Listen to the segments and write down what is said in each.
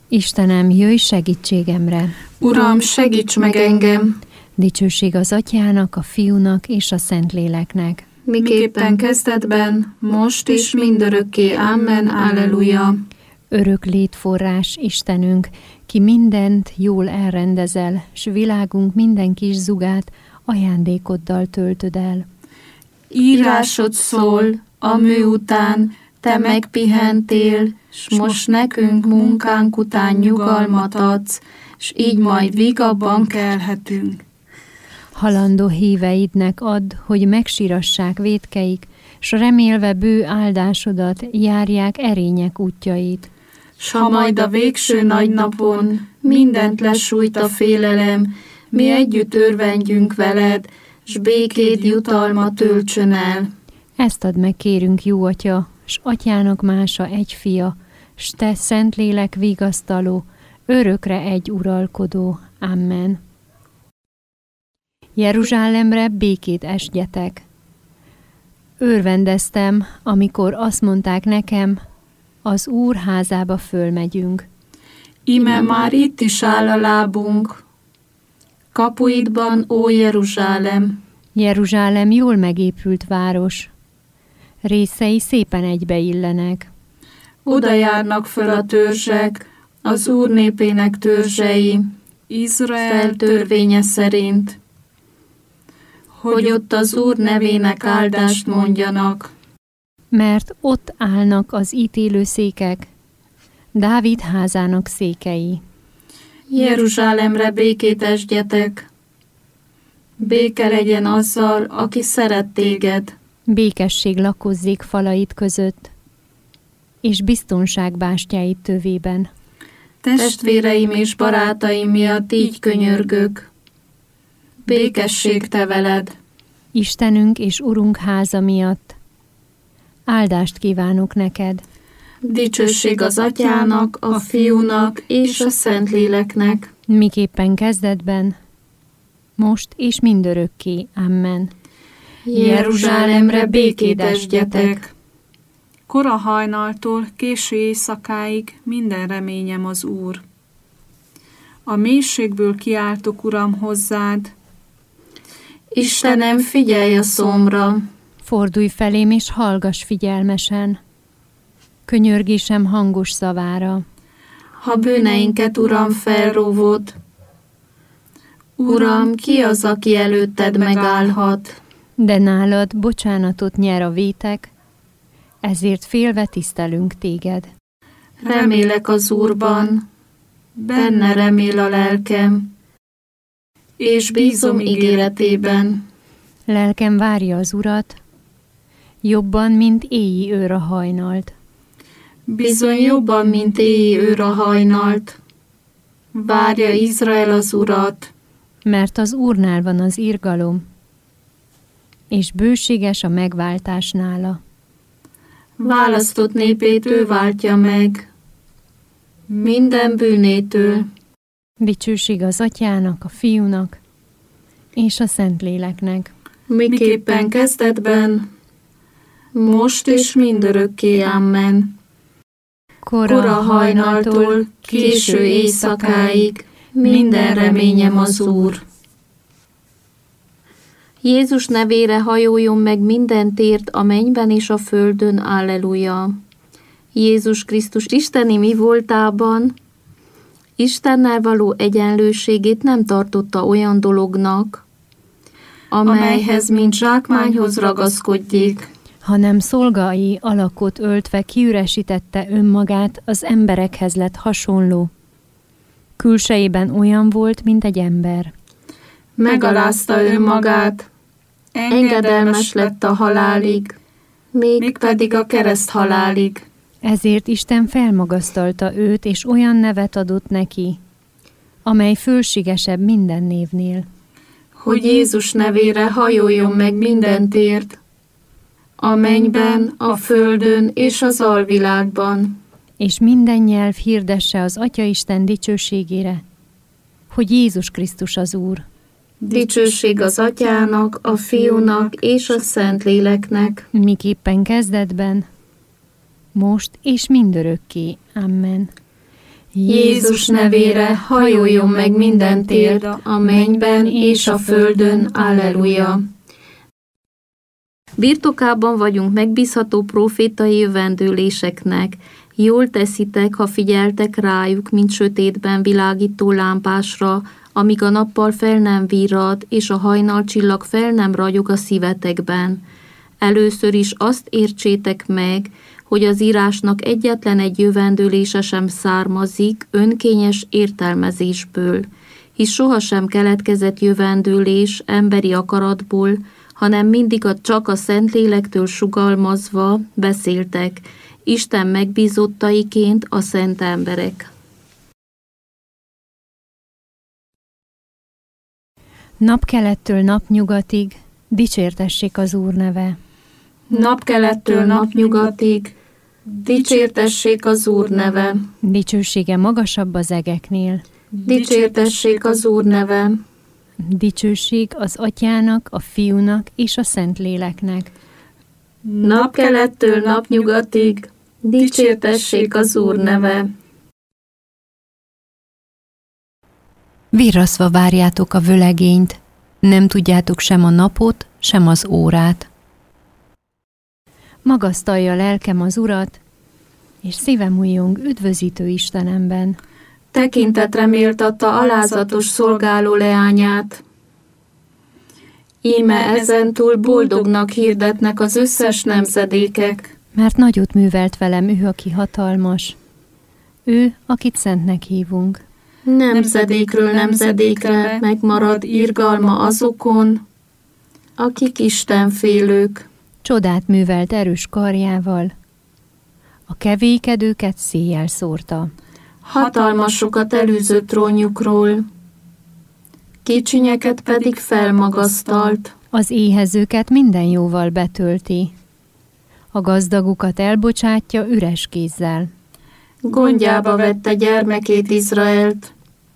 Istenem, jöjj segítségemre! Uram, segíts meg engem! Dicsőség az Atyának, a Fiúnak és a Szentléleknek. Miképpen kezdetben, most is mindörökké. Amen. Alleluja! Örök létforrás, Istenünk, ki mindent jól elrendezel, s világunk minden kis zugát ajándékoddal töltöd el. Írásod szól, a mű után te megpihentél, s most nekünk munkánk után nyugalmat adsz, s így majd vigabban kelhetünk. Halandó híveidnek add, hogy megsirassák vétkeik, s remélve bő áldásodat járják erények útjait. S ha majd a végső nagy napon mindent lesújt a félelem, mi együtt örvendjünk veled, s békéd jutalma töltsön el. Ezt add meg, kérünk, jó Atya, s Atyának mása egy fia, s te Szentlélek vigasztaló, örökre egy uralkodó. Amen. Jeruzsálemre békét esdjetek. Örvendeztem, amikor azt mondták nekem, az Úr házába fölmegyünk. Íme már itt is áll a lábunk, kapuidban, ó Jeruzsálem. Jeruzsálem jól megépült város. Részei szépen egybeillenek. Oda járnak föl a törzsek, az Úr népének törzsei, Izrael törvénye szerint, hogy ott az Úr nevének áldást mondjanak. Mert ott állnak az ítélőszékek, Dávid házának székei. Jeruzsálemre békét esdjetek, béke legyen azzal, aki szeret téged. Békesség lakozzék falait között, és biztonság bástyáit tövében. Testvéreim és barátaim miatt így könyörgök. Békesség te veled. Istenünk és Urunk háza miatt áldást kívánok neked. Dicsőség az Atyának, a Fiúnak és a Szentléleknek. Miképpen kezdetben, most és mindörökké. Amen. Jeruzsálemre békét esdjetek. Kora hajnaltól késő éjszakáig minden reményem az Úr. A mélységből kiáltok, Uram, hozzád. Istenem, figyelj a szomra. Fordulj felém és hallgass figyelmesen, könyörgésem hangos szavára. Ha bűneinket, Uram, felróvod, Uram, ki az, aki előtted megállhat? De nálad bocsánatot nyer a vétek, ezért félve tisztelünk téged. Remélek az Úrban, benne remél a lelkem, és bízom ígéretében. Lelkem várja az Urat, jobban, mint éji őr a hajnalt. Bizony jobban, mint éji őr a hajnalt. Várja Izrael az Urat. Mert az Úrnál van az irgalom, és bőséges a megváltás nála. Választott népét ő váltja meg, minden bűnétől. Dicsőség az Atyának, a Fiúnak és a Szentléleknek. Miképpen kezdetben, most és mindörökké. Amen. Kora hajnaltól késő éjszakáig minden reményem az Úr. Jézus nevére hajoljon meg minden tért a mennyben és a földön. Alleluja. Jézus Krisztus isteni mi voltában Istennel való egyenlőségét nem tartotta olyan dolognak, amelyhez mint zsákmányhoz ragaszkodjék, hanem szolgai alakot öltve kiüresítette önmagát, az emberekhez lett hasonló. Külsejében olyan volt, mint egy ember. Megalázta önmagát, engedelmes lett a halálig, mégpedig a kereszt halálig. Ezért Isten felmagasztalta őt, és olyan nevet adott neki, amely fölségesebb minden névnél. Hogy Jézus nevére hajoljon meg minden tért, a mennyben, a földön és az alvilágban. És minden nyelv hirdesse az Atyaisten dicsőségére, hogy Jézus Krisztus az Úr. Dicsőség az Atyának, a Fiúnak és a Szentléleknek. Miképpen kezdetben, most és mindörökké. Amen. Jézus nevére hajoljon meg minden térd a mennyben és a földön. Alleluja! Birtokában vagyunk megbízható profétai jövendőléseknek. Jól teszitek, ha figyeltek rájuk, mint sötétben világító lámpásra, amíg a nappal fel nem virrad, és a hajnalcsillag fel nem ragyog a szívetekben. Először is azt értsétek meg, hogy az írásnak egyetlen egy jövendőlése sem származik önkényes értelmezésből, hisz sohasem keletkezett jövendőlés emberi akaratból, hanem mindig csak a Szentlélektől sugalmazva beszéltek, Isten megbízottaiként a szent emberek. Napkelettől napnyugatig dicsértessék az Úr neve. Napkelettől napnyugatig dicsértessék az Úr neve. Dicsősége magasabb az egeknél. Dicsértessék az Úr neve. Dicsőség az Atyának, a Fiúnak és a Szentléleknek. Napkelettől napnyugatig dicsértessék az Úr neve. Virrasztva várjátok a völegényt, nem tudjátok sem a napot, sem az órát. Magasztalja lelkem az Urat, és szívem újjong üdvözítő Istenemben. Tekintetre méltatta alázatos szolgáló leányát. Íme ezentúl boldognak hirdetnek az összes nemzedékek. Mert nagyot művelt velem ő, aki hatalmas. Ő, akit szentnek hívunk. Nemzedékről nemzedékre megmarad irgalma azokon, akik istenfélők. Csodát művelt erős karjával. A kevékedőket széjjel szórta. Hatalmasokat elűzött trónjukról, kicsinyeket pedig felmagasztalt. Az éhezőket minden jóval betölti. A gazdagukat elbocsátja üres kézzel. Gondjába vette gyermekét Izraelt,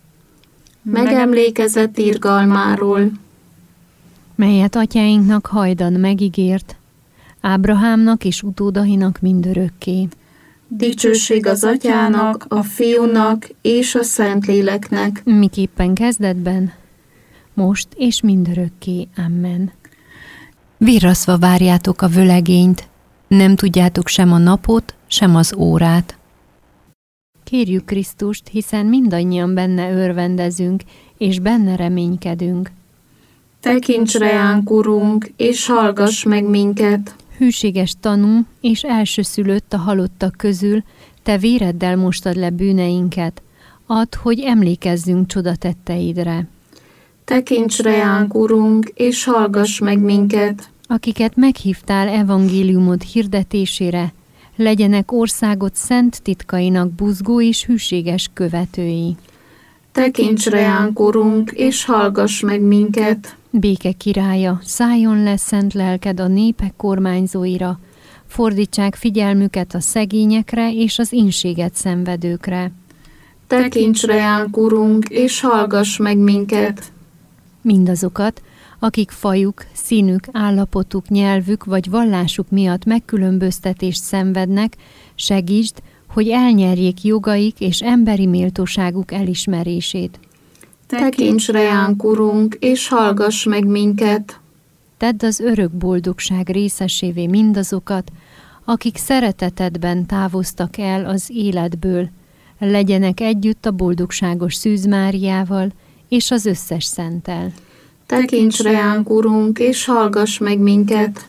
megemlékezett irgalmáról, melyet atyáinknak hajdan megígért, Ábrahámnak és utódainak mindörökké. Dicsőség az Atyának, a Fiúnak és a Szentléleknek. Miképpen kezdetben, most és mindörökké. Amen. Virrasztva várjátok a völegényt, nem tudjátok sem a napot, sem az órát. Kérjük Krisztust, hiszen mindannyian benne örvendezünk, és benne reménykedünk. Tekints reánk, Urunk, és hallgass meg minket. Hűséges tanú és elsőszülött a halottak közül, te véreddel mostad le bűneinket, add, hogy emlékezzünk csodatetteidre. Tekints reánk, Urunk, és hallgass meg minket. Akiket meghívtál evangéliumod hirdetésére, legyenek országod szent titkainak buzgó és hűséges követői. Tekints reánk, Urunk, és hallgass meg minket. Béke királya, szálljon le szent lelked a népek kormányzóira, fordítsák figyelmüket a szegényekre és az ínséget szenvedőkre. Tekints reánk, Urunk, és hallgass meg minket. Mindazokat, akik fajuk, színük, állapotuk, nyelvük vagy vallásuk miatt megkülönböztetést szenvednek, segítsd, hogy elnyerjék jogaik és emberi méltóságuk elismerését. Tekints reánk, Urunk, és hallgass meg minket. Tedd az örök boldogság részesévé mindazokat, akik szeretetedben távoztak el az életből, legyenek együtt a boldogságos Szűz Máriával és az összes szenttel. Tekints reánk, Urunk, és hallgass meg minket.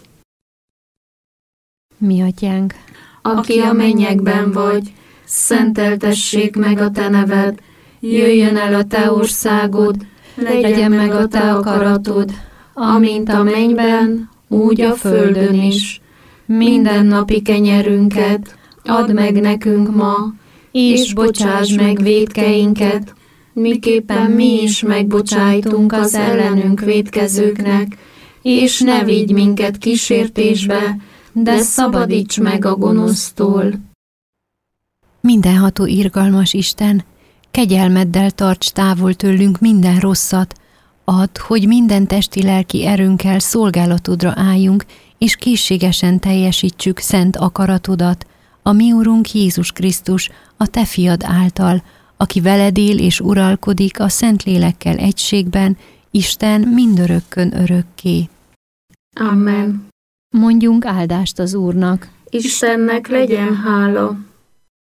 Mi atyánk, aki a mennyekben vagy, szenteltessék meg a te neved, jöjjön el a te országod, legyen meg a te akaratod, amint a mennyben, úgy a földön is. Mindennapi kenyerünket add meg nekünk ma, és bocsáss meg vétkeinket, miképpen mi is megbocsájtunk az ellenünk vétkezőknek, és ne vigy minket kísértésbe, de szabadíts meg a gonosztól. Mindenható irgalmas Isten, kegyelmeddel tarts távol tőlünk minden rosszat, add, hogy minden testi-lelki erőnkkel szolgálatodra álljunk, és készségesen teljesítsük szent akaratodat, a mi Urunk Jézus Krisztus, a te fiad által, aki veled él és uralkodik a Szentlélekkel egységben, Isten mindörökkön örökké. Amen. Mondjunk áldást az Úrnak. Istennek legyen hála.